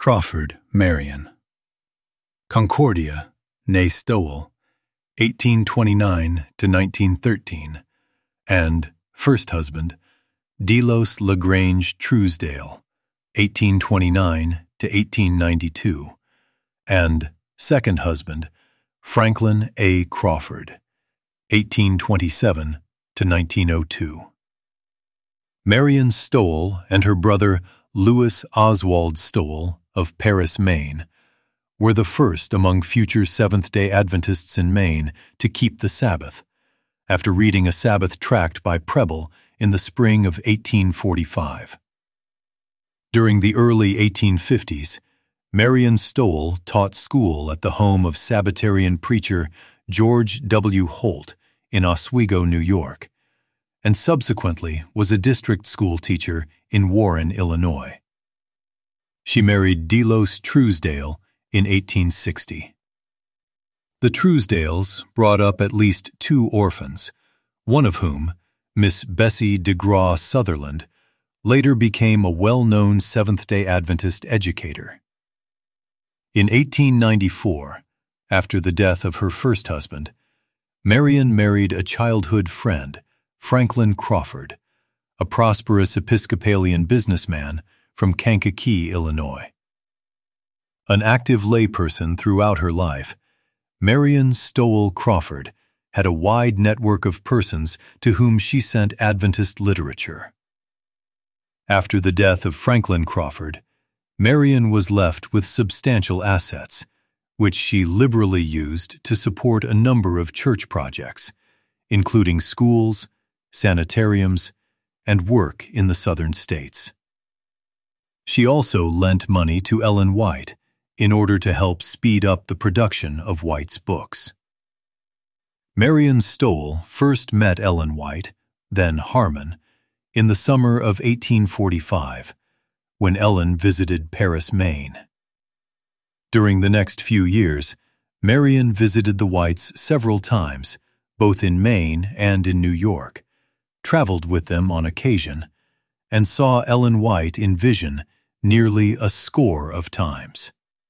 Crawford, Marion. Concordia, née Stowell, 1829 to 1913, and first husband, Delos Lagrange Truesdale, 1829 to 1892, and second husband, Franklin A. Crawford, 1827 to 1902. Marion Stowell and her brother Louis Oswald Stowell of Paris, Maine, were the first among future Seventh-day Adventists in Maine to keep the Sabbath, after reading a Sabbath tract by Preble in the spring of 1845. During the early 1850s, Marion Stowell taught school at the home of Sabbatarian preacher George W. Holt in Oswego, New York, and subsequently was a district school teacher in Warren, Illinois. She married Delos Truesdale in 1860. The Truesdales brought up at least 2 orphans, one of whom, Miss Bessie DeGraw Sutherland, later became a well-known Seventh-day Adventist educator. In 1894, after the death of her first husband, Marion married a childhood friend, Franklin Crawford, a prosperous Episcopalian businessman from Kankakee, Illinois. An active layperson throughout her life, Marion Stowell Crawford had a wide network of persons to whom she sent Adventist literature. After the death of Franklin Crawford, Marion was left with substantial assets, which she liberally used to support a number of church projects, including schools, sanitariums, and work in the southern states. She also lent money to Ellen White in order to help speed up the production of White's books. Marion Stowell first met Ellen White, then Harmon, in the summer of 1845, when Ellen visited Paris, Maine. During the next few years, Marion visited the Whites several times, both in Maine and in New York, traveled with them on occasion, and saw Ellen White in vision nearly a score of times.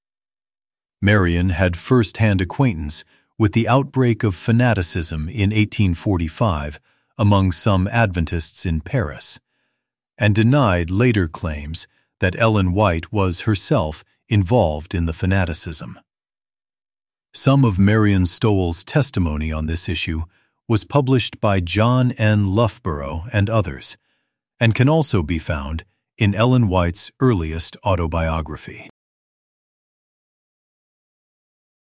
Marion had first-hand acquaintance with the outbreak of fanaticism in 1845 among some Adventists in Paris, and denied later claims that Ellen White was herself involved in the fanaticism. Some of Marion Stowell's testimony on this issue was published by John N. Loughborough and others, and can also be found in Ellen White's earliest autobiography.